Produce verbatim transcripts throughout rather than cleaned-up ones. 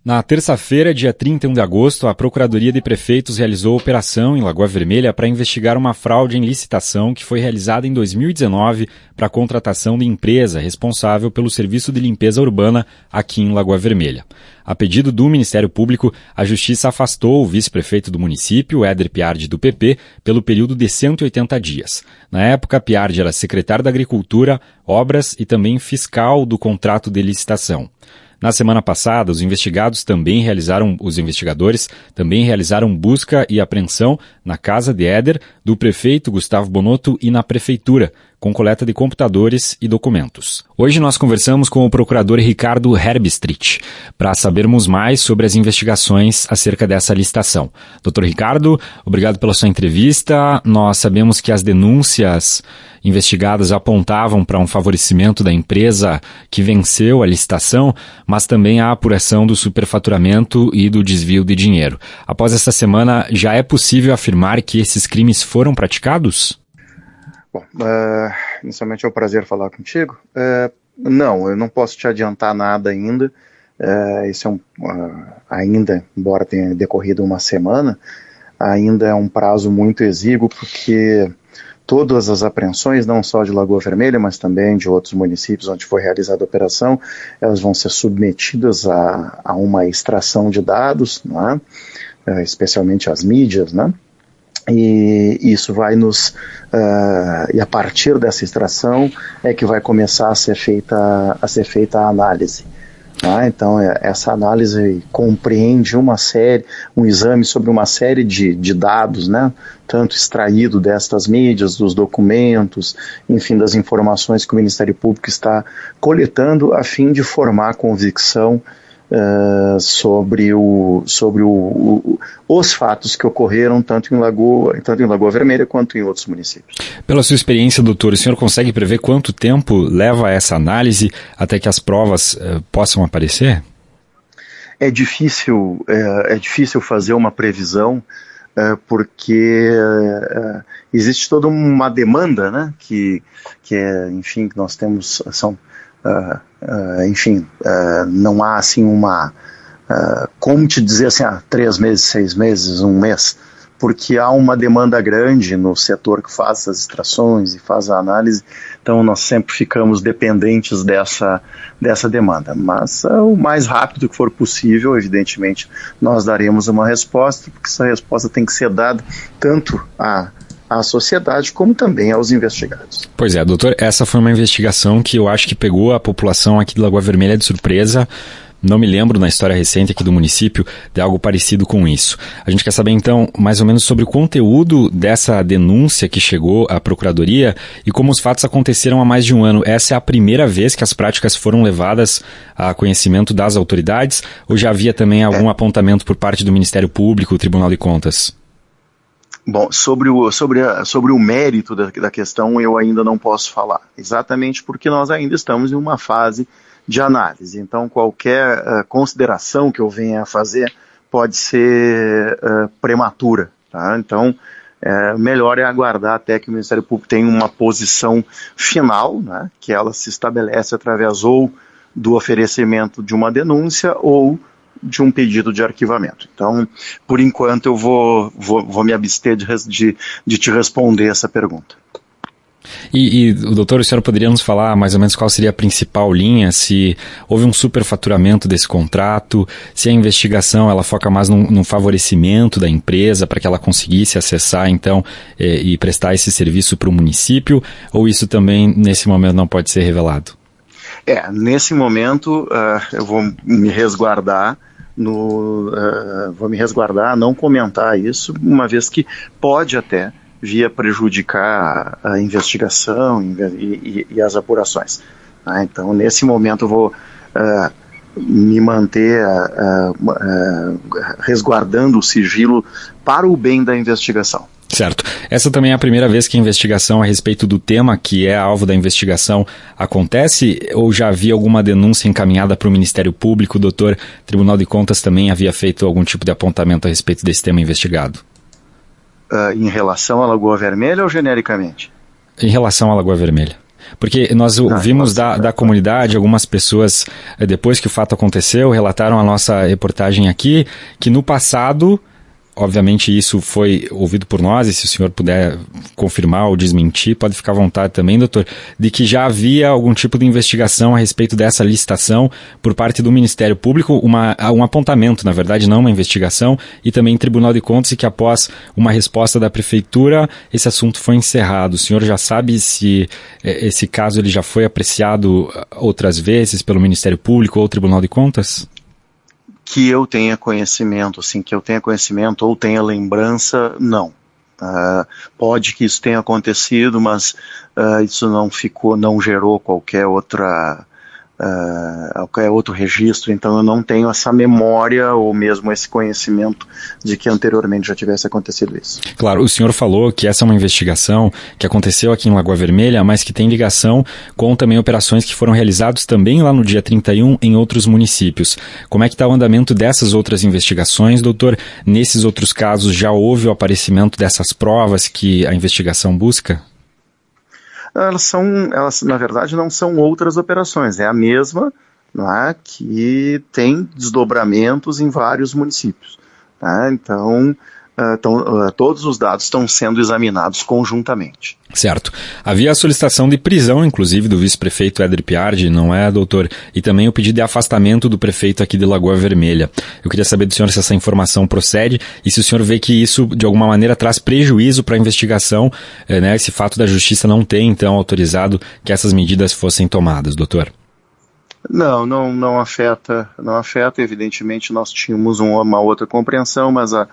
Na terça-feira, dia trinta e um de agosto, a Procuradoria de Prefeitos realizou operação em Lagoa Vermelha para investigar uma fraude em licitação que foi realizada em dois mil e dezenove para a contratação de empresa responsável pelo serviço de limpeza urbana aqui em Lagoa Vermelha. A pedido do Ministério Público, a Justiça afastou o vice-prefeito do município, Éder Piardi, do P P, pelo período de cento e oitenta dias. Na época, Piardi era secretário da Agricultura, Obras e também fiscal do contrato de licitação. Na semana passada, os investigados também realizaram, os investigadores também realizaram busca e apreensão na casa de Éder, do prefeito Gustavo Bonotto e na prefeitura, com coleta de computadores e documentos. Hoje nós conversamos com o procurador Ricardo Herbstreit para sabermos mais sobre as investigações acerca dessa licitação. doutor Ricardo, obrigado pela sua entrevista. Nós sabemos que as denúncias investigadas apontavam para um favorecimento da empresa que venceu a licitação, mas também a apuração do superfaturamento e do desvio de dinheiro. Após essa semana, já é possível afirmar que esses crimes foram praticados? Bom, uh, inicialmente é um prazer falar contigo. Uh, não, eu não posso te adiantar nada ainda. Uh, isso é um, uh, ainda, embora tenha decorrido uma semana, ainda é um prazo muito exíguo, porque todas as apreensões, não só de Lagoa Vermelha, mas também de outros municípios onde foi realizada a operação, elas vão ser submetidas a, a uma extração de dados, não é? Uh, especialmente as mídias, né? E isso vai nos, uh, e a partir dessa extração é que vai começar a ser feita, a ser feita a análise. Tá? Então essa análise compreende uma série, um exame sobre uma série de, de dados, né? Tanto extraído destas mídias, dos documentos, enfim, das informações que o Ministério Público está coletando a fim de formar convicção Uh, sobre, o, sobre o, o, os fatos que ocorreram tanto em, Lagoa, tanto em Lagoa Vermelha quanto em outros municípios. Pela sua experiência, doutor, o senhor consegue prever quanto tempo leva essa análise até que as provas uh, possam aparecer? É difícil, é, é difícil fazer uma previsão, é, porque é, existe toda uma demanda, né, que, que é, enfim, que nós temos, são Uh, uh, enfim, uh, não há assim uma, uh, como te dizer assim, ah, três meses, seis meses, um mês, porque há uma demanda grande no setor que faz as extrações e faz a análise, então nós sempre ficamos dependentes dessa, dessa demanda, mas uh, o mais rápido que for possível, evidentemente, nós daremos uma resposta, porque essa resposta tem que ser dada tanto a à sociedade, como também aos investigados. Pois é, doutor, essa foi uma investigação que eu acho que pegou a população aqui de Lagoa Vermelha de surpresa. Não me lembro na história recente aqui do município de algo parecido com isso. A gente quer saber então mais ou menos sobre o conteúdo dessa denúncia que chegou à Procuradoria e como os fatos aconteceram há mais de um ano. Essa é a primeira vez que as práticas foram levadas a conhecimento das autoridades ou já havia também algum é. apontamento por parte do Ministério Público, o Tribunal de Contas? Bom, sobre o, sobre, a, sobre o mérito da, da questão eu ainda não posso falar, exatamente porque nós ainda estamos em uma fase de análise, então qualquer uh, consideração que eu venha a fazer pode ser uh, prematura, tá? Então é, melhor é aguardar até que o Ministério Público tenha uma posição final, né, que ela se estabelece através ou do oferecimento de uma denúncia ou de um pedido de arquivamento. Então, por enquanto, eu vou, vou, vou me abster de, de, de te responder essa pergunta. E, e, doutor, o senhor poderia nos falar mais ou menos qual seria a principal linha, se houve um superfaturamento desse contrato, se a investigação ela foca mais num, num favorecimento da empresa para que ela conseguisse acessar, então, eh, e prestar esse serviço para o município, ou isso também, nesse momento, não pode ser revelado? É, nesse momento, uh, eu vou me resguardar No, uh, vou me resguardar, não comentar isso, uma vez que pode até vir a prejudicar a, a investigação e, e, e as apurações. Ah, então, nesse momento, eu vou uh, me manter uh, uh, resguardando o sigilo para o bem da investigação. Certo. Essa também é a primeira vez que a investigação a respeito do tema que é alvo da investigação acontece, ou já havia alguma denúncia encaminhada para o Ministério Público? O doutor Tribunal de Contas também havia feito algum tipo de apontamento a respeito desse tema investigado? Uh, em relação à Lagoa Vermelha ou genericamente? Em relação à Lagoa Vermelha. Porque nós ouvimos da, da comunidade, algumas pessoas, depois que o fato aconteceu, relataram a nossa reportagem aqui, que no passado, obviamente isso foi ouvido por nós, e se o senhor puder confirmar ou desmentir, pode ficar à vontade também, doutor, de que já havia algum tipo de investigação a respeito dessa licitação por parte do Ministério Público, uma, um apontamento, na verdade, não uma investigação, e também em Tribunal de Contas, e que após uma resposta da Prefeitura, esse assunto foi encerrado. O senhor já sabe se esse caso ele já foi apreciado outras vezes pelo Ministério Público ou Tribunal de Contas? Que eu tenha conhecimento, assim, que eu tenha conhecimento ou tenha lembrança, não. Uh, pode que isso tenha acontecido, mas uh, isso não ficou, não gerou qualquer outra, uh, qualquer outro registro, então eu não tenho essa memória ou mesmo esse conhecimento de que anteriormente já tivesse acontecido isso. Claro, o senhor falou que essa é uma investigação que aconteceu aqui em Lagoa Vermelha, mas que tem ligação com também operações que foram realizadas também lá no dia trinta e um em outros municípios. Como é que está o andamento dessas outras investigações, doutor? Nesses outros casos já houve o aparecimento dessas provas que a investigação busca? Elas são, elas na verdade não são outras operações, é a mesma, não é, que tem desdobramentos em vários municípios. Tá? Então, uh, tão, uh, todos os dados estão sendo examinados conjuntamente. Certo. Havia a solicitação de prisão, inclusive, do vice-prefeito Éder Piardi, não é, doutor? E também o pedido de afastamento do prefeito aqui de Lagoa Vermelha. Eu queria saber do senhor se essa informação procede e se o senhor vê que isso, de alguma maneira, traz prejuízo para a investigação, eh, né? Esse fato da justiça não ter, então, autorizado que essas medidas fossem tomadas, doutor. Não, não, não afeta, não afeta, evidentemente nós tínhamos um, uma outra compreensão, mas a,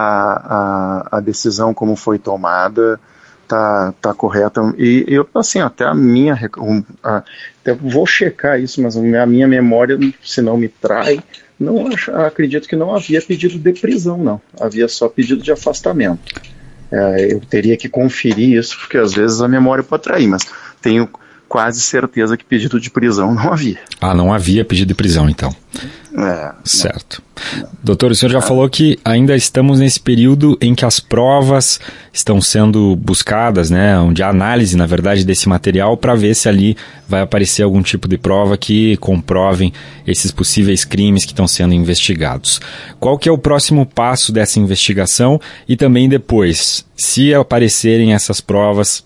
a, a, a decisão como foi tomada tá, tá correta, e eu, assim, até a minha, a, até vou checar isso, mas a minha memória, se não me trai, não, acredito que não havia pedido de prisão, não, havia só pedido de afastamento. É, eu teria que conferir isso, porque às vezes a memória pode trair, mas tenho quase certeza que pedido de prisão não havia. Ah, não havia pedido de prisão, então. É, certo. Não. Doutor, o senhor já é. falou que ainda estamos nesse período em que as provas estão sendo buscadas, né, onde há análise, na verdade, desse material para ver se ali vai aparecer algum tipo de prova que comprovem esses possíveis crimes que estão sendo investigados. Qual que é o próximo passo dessa investigação e também depois, se aparecerem essas provas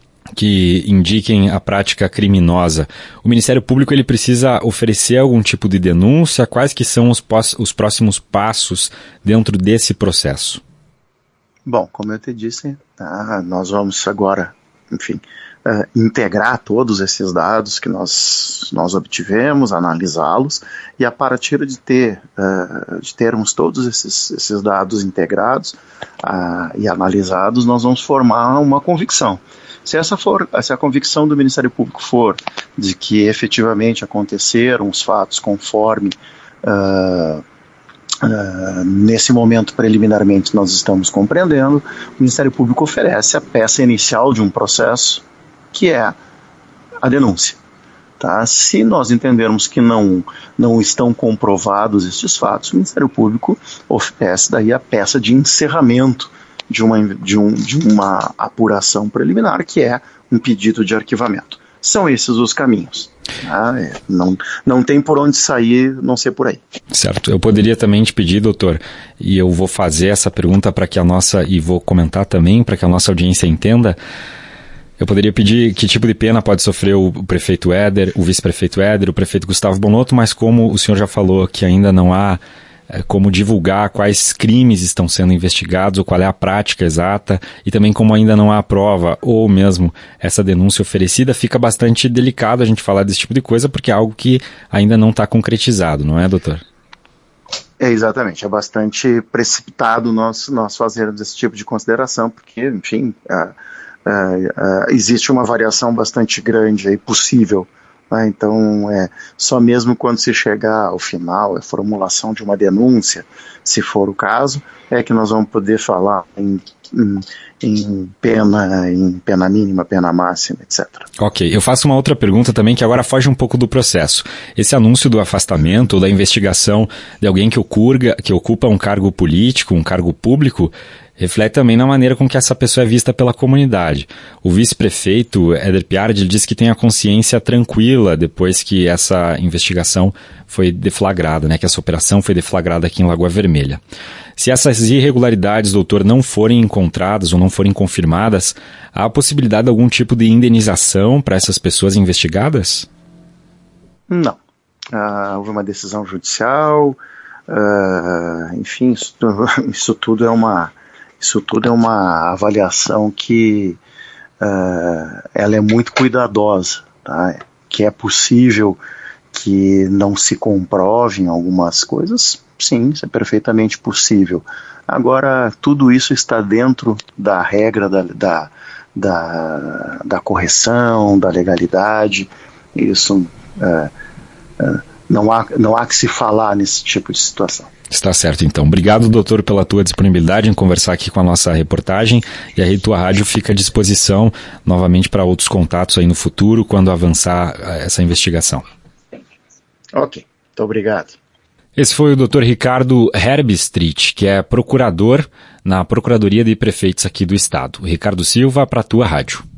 que indiquem a prática criminosa, o Ministério Público ele precisa oferecer algum tipo de denúncia? Quais que são os, pós, os próximos passos dentro desse processo? Bom, como eu te disse, tá, nós vamos agora, enfim, uh, integrar todos esses dados que nós, nós obtivemos, analisá-los, e a partir de, ter, uh, de termos todos esses, esses dados integrados uh, e analisados, nós vamos formar uma convicção. Se essa for, se a convicção do Ministério Público for de que efetivamente aconteceram os fatos conforme uh, uh, nesse momento preliminarmente nós estamos compreendendo, o Ministério Público oferece a peça inicial de um processo, que é a denúncia. Tá? Se nós entendermos que não, não estão comprovados estes fatos, o Ministério Público oferece daí a peça de encerramento De uma, de, um, de uma apuração preliminar, que é um pedido de arquivamento. São esses os caminhos. Ah, é, não, não tem por onde sair, não ser por aí. Certo. Eu poderia também te pedir, doutor, e eu vou fazer essa pergunta para que a nossa, e vou comentar também, para que a nossa audiência entenda, eu poderia pedir que tipo de pena pode sofrer o, o prefeito Éder, o vice-prefeito Éder, o prefeito Gustavo Bonotto, mas como o senhor já falou que ainda não há como divulgar quais crimes estão sendo investigados ou qual é a prática exata e também como ainda não há prova ou mesmo essa denúncia oferecida, fica bastante delicado a gente falar desse tipo de coisa porque é algo que ainda não está concretizado, não é, doutor? É, exatamente, é bastante precipitado nós, nós fazermos esse tipo de consideração porque, enfim, uh, uh, uh, existe uma variação bastante grande aí possível. Ah, então, é, só mesmo quando se chegar ao final, a formulação de uma denúncia, se for o caso, é que nós vamos poder falar em, em, em pena, em pena mínima, pena máxima, etcétera. Ok, eu faço uma outra pergunta também que agora foge um pouco do processo. Esse anúncio do afastamento ou da investigação de alguém que ocupa, que ocupa um cargo político, um cargo público, reflete também na maneira com que essa pessoa é vista pela comunidade. O vice-prefeito Éder Piardi diz que tem a consciência tranquila depois que essa investigação foi deflagrada, né, que essa operação foi deflagrada aqui em Lagoa Vermelha. Se essas irregularidades, doutor, não forem encontradas ou não forem confirmadas, há a possibilidade de algum tipo de indenização para essas pessoas investigadas? Não. Ah, houve uma decisão judicial, ah, enfim, isso, isso tudo é uma... Isso tudo é uma avaliação que uh, ela é muito cuidadosa, tá? Que é possível que não se comprovem algumas coisas, sim, isso é perfeitamente possível. Agora, tudo isso está dentro da regra da, da, da, da correção, da legalidade, isso uh, uh, não há, não há que se falar nesse tipo de situação. Está certo, então. Obrigado, doutor, pela tua disponibilidade em conversar aqui com a nossa reportagem, e a Rede Tua Rádio fica à disposição novamente para outros contatos aí no futuro, quando avançar essa investigação. Ok, muito obrigado. Esse foi o doutor Ricardo Herbstreit, que é procurador na Procuradoria de Prefeitos aqui do Estado. Ricardo Silva, para a Tua Rádio.